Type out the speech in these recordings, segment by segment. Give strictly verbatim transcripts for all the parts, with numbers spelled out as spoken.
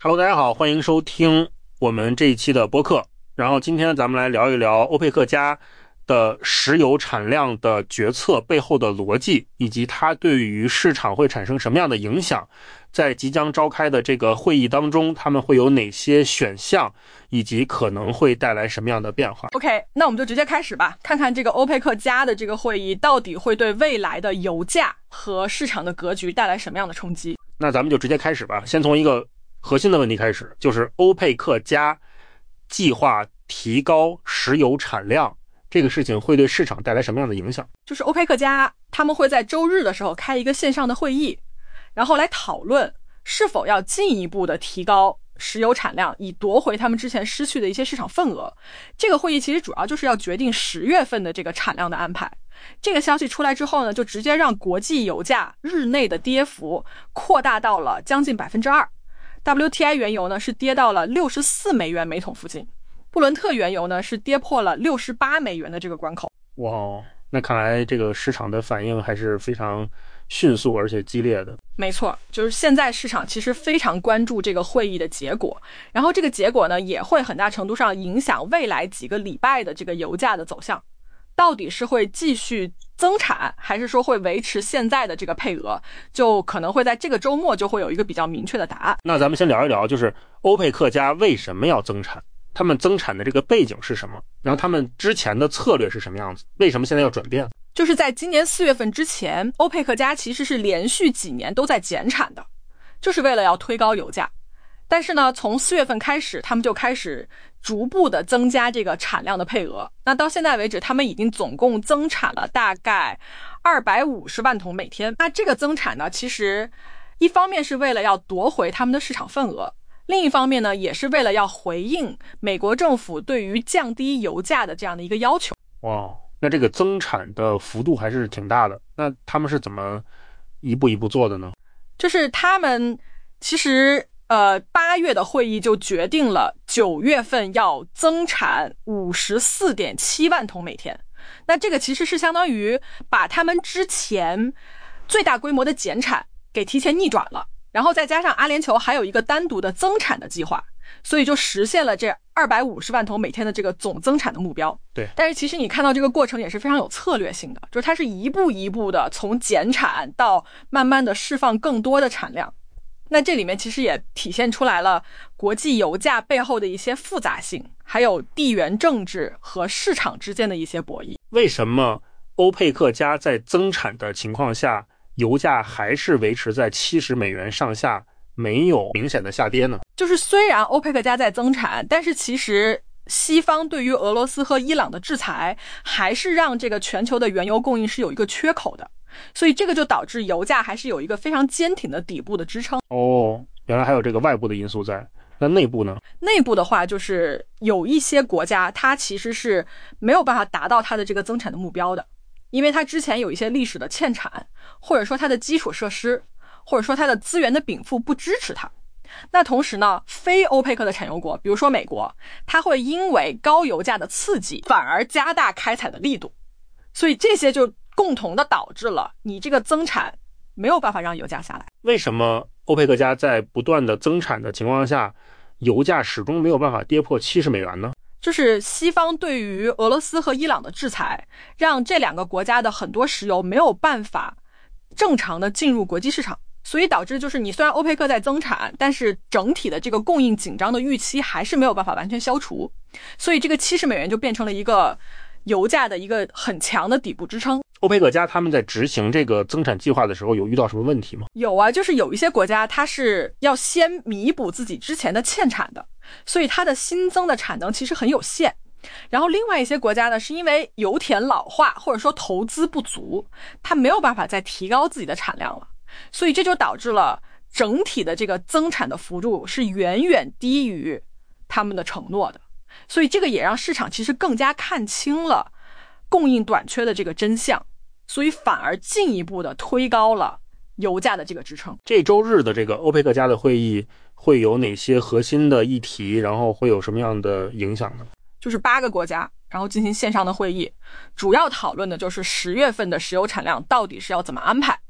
Hello， 大家好，欢迎收听我们这一期的播客。然后今天咱们来聊一聊欧佩克加的石油产量的决策背后的逻辑，以及它对于市场会产生什么样的影响。在即将召开的这个会议当中，他们会有哪些选项，以及可能会带来什么样的变化。 OK， 那我们就直接开始吧，看看这个欧佩克加的这个会议到底会对未来的油价和市场的格局带来什么样的冲击。 那咱们就直接开始吧，先从一个核心的问题开始，就是欧佩克加计划提高石油产量，这个事情会对市场带来什么样的影响？ 就是欧佩克加他们会在周日的时候开一个线上的会议，然后来讨论是否要进一步的提高石油产量，以夺回他们之前失去的一些市场份额。这个会议其实主要就是要决定十月份的这个产量的安排。这个消息出来之后呢，就直接让国际油价日内的跌幅扩大到了将近 百分之二。W T I 原油呢是跌到了六十四美元每桶附近，布伦特原油呢是跌破了六十八美元的这个关口。 哇，那看来这个市场的反应还是非常迅速而且激烈的。 没错，就是现在市场其实非常关注这个会议的结果，然后这个结果呢也会很大程度上影响未来几个礼拜的这个油价的走向，到底是会继续增产，还是说会维持现在的这个配额，就可能会在这个周末就会有一个比较明确的答案。 那咱们先聊一聊，就是欧佩克加为什么要增产，他们增产的这个背景是什么，然后他们之前的策略是什么样子，为什么现在要转变？ 就是在今年四月份之前，欧佩克加其实是连续几年都在减产的，就是为了要推高油价。但是呢，从四月份开始，他们就开始逐步的增加这个产量的配额。那到现在为止，他们已经总共增产了大概二百五十万桶每天。那这个增产呢，其实一方面是为了要夺回他们的市场份额，另一方面呢，也是为了要回应美国政府对于降低油价的这样的一个要求。 哇，那这个增产的幅度还是挺大的。那他们是怎么一步一步做的呢？ 就是他们其实呃，八月的会议就决定了九月份要增产 五十四点七万桶每天。那这个其实是相当于把他们之前最大规模的减产给提前逆转了，然后再加上阿联酋还有一个单独的增产的计划，所以就实现了这二百五十万桶每天的这个总增产的目标。 对， 但是其实你看到这个过程也是非常有策略性的，就是它是一步一步的从减产到慢慢的释放更多的产量。那这里面其实也体现出来了国际油价背后的一些复杂性，还有地缘政治和市场之间的一些博弈。 为什么欧佩克加在增产的情况下，油价还是维持在七十美元上下，没有明显的下跌呢？ 就是虽然欧佩克加在增产，但是其实西方对于俄罗斯和伊朗的制裁还是让这个全球的原油供应是有一个缺口的，所以这个就导致油价还是有一个非常坚挺的底部的支撑。 哦，原来还有这个外部的因素在。那内部呢？ 内部的话，就是有一些国家它其实是没有办法达到它的这个增产的目标的，因为它之前有一些历史的欠产，或者说它的基础设施，或者说它的资源的禀赋不支持它。那同时呢，非欧佩克的产油国，比如说美国，它会因为高油价的刺激反而加大开采的力度，所以这些就共同的导致了你这个增产没有办法让油价下来。 为什么欧佩克加在不断的增产的情况下，油价始终没有办法跌破七十美元呢？ 就是西方对于俄罗斯和伊朗的制裁，让这两个国家的很多石油没有办法正常的进入国际市场，所以导致就是你虽然欧佩克在增产，但是整体的这个供应紧张的预期还是没有办法完全消除，所以这个七十美元就变成了一个油价的一个很强的底部支撑。 欧佩克加他们在执行这个增产计划的时候有遇到什么问题吗？ 有啊，就是有一些国家它是要先弥补自己之前的欠产的，所以它的新增的产能其实很有限。然后另外一些国家呢，是因为油田老化或者说投资不足，它没有办法再提高自己的产量了，所以这就导致了整体的这个增产的幅度是远远低于他们的承诺的，所以这个也让市场其实更加看清了供应短缺的这个真相，所以反而进一步的推高了油价的这个支撑。 这周日的这个欧佩克加的会议会有哪些核心的议题，然后会有什么样的影响呢？ 就是八个国家然后进行线上的会议，主要讨论的就是十月份的石油产量到底是要怎么安排。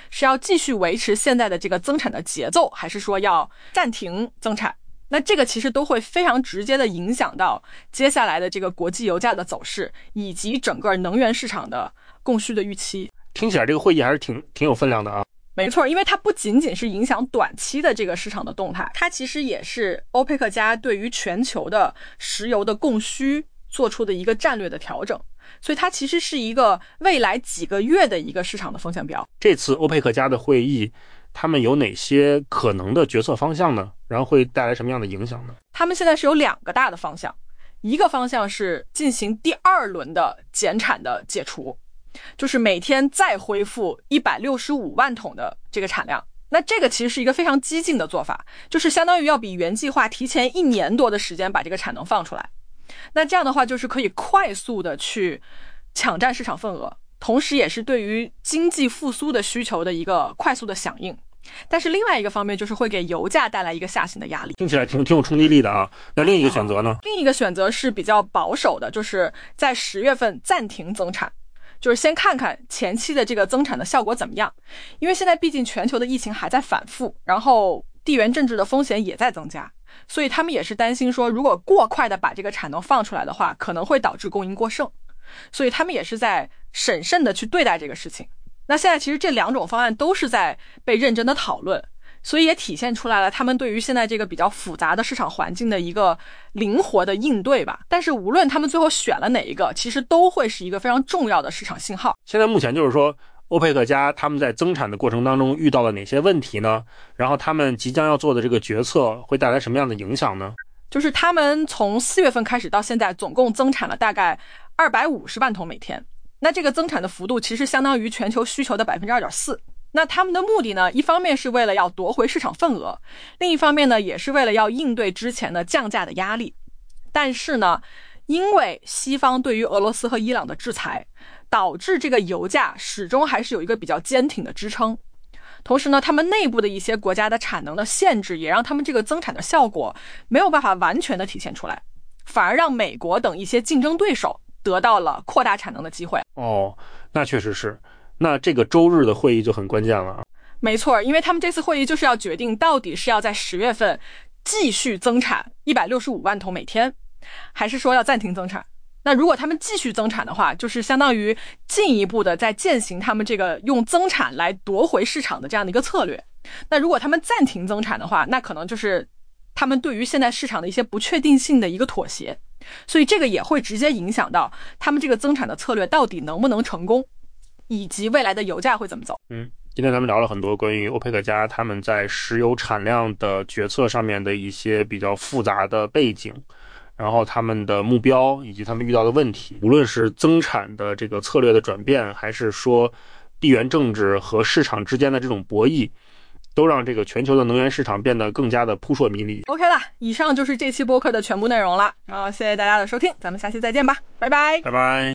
是要继续维持现在的这个增产的节奏，还是说要暂停增产。那这个其实都会非常直接的影响到接下来的这个国际油价的走势，以及整个能源市场的供需的预期。 听起来这个会议还是挺挺有分量的啊。 没错，因为它不仅仅是影响短期的这个市场的动态，它其实也是欧佩克加对于全球的石油的供需做出的一个战略的调整，所以它其实是一个未来几个月的一个市场的风向标。 这次欧佩克加的会议他们有哪些可能的决策方向呢？然后会带来什么样的影响呢？ 他们现在是有两个大的方向，一个方向是进行第二轮的减产的解除，就是每天再恢复一百六十五万桶的这个产量。那这个其实是一个非常激进的做法，就是相当于要比原计划提前一年多的时间把这个产能放出来。那这样的话就是可以快速的去抢占市场份额，同时也是对于经济复苏的需求的一个快速的响应。但是另外一个方面就是会给油价带来一个下行的压力， 听起来挺挺有冲击力的啊。那另一个选择呢？ 另一个选择是比较保守的，就是在十月份暂停增产，就是先看看前期的这个增产的效果怎么样。因为现在毕竟全球的疫情还在反复，然后地缘政治的风险也在增加，所以他们也是担心说，如果过快的把这个产能放出来的话，可能会导致供应过剩，所以他们也是在审慎的去对待这个事情。那现在其实这两种方案都是在被认真的讨论，所以也体现出来了他们对于现在这个比较复杂的市场环境的一个灵活的应对吧。但是无论他们最后选了哪一个，其实都会是一个非常重要的市场信号。 现在目前就是说欧佩克加他们在增产的过程当中遇到了哪些问题呢？然后他们即将要做的这个决策会带来什么样的影响呢？ 就是他们从四月份开始到现在总共增产了大概二百五十万桶每天，那这个增产的幅度其实相当于全球需求的 百分之二点四。 那他们的目的呢，一方面是为了要夺回市场份额，另一方面呢也是为了要应对之前的降价的压力。但是呢，因为西方对于俄罗斯和伊朗的制裁，导致这个油价始终还是有一个比较坚挺的支撑。同时呢，他们内部的一些国家的产能的限制，也让他们这个增产的效果没有办法完全的体现出来，反而让美国等一些竞争对手得到了扩大产能的机会。 哦，那确实是。那这个周日的会议就很关键了。 没错，因为他们这次会议就是要决定到底是要在十月份继续增产一百六十五万桶每天，还是说要暂停增产。那如果他们继续增产的话，就是相当于进一步的在践行他们这个用增产来夺回市场的这样的一个策略。那如果他们暂停增产的话，那可能就是他们对于现在市场的一些不确定性的一个妥协，所以这个也会直接影响到他们这个增产的策略到底能不能成功，以及未来的油价会怎么走。 嗯，今天咱们聊了很多关于欧佩克加他们在石油产量的决策上面的一些比较复杂的背景，然后他们的目标以及他们遇到的问题，无论是增产的这个策略的转变，还是说地缘政治和市场之间的这种博弈，都让这个全球的能源市场变得更加的扑朔迷离。 OK 了，以上就是这期播客的全部内容了，然后谢谢大家的收听，咱们下期再见吧，拜拜拜拜。